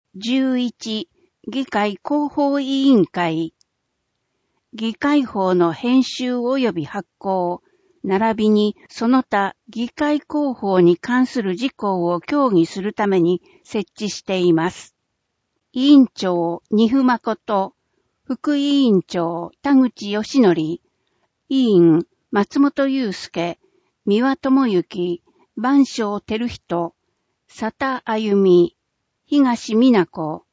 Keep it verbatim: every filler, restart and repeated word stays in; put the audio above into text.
じゅういち議会広報委員会議会法の編集及び発行並びにその他議会広報に関する事項を協議するために設置しています。委員長二府誠、副委員長田口義則、委員松本祐介、三輪智之、番匠照人、佐田あゆみ、東美奈子、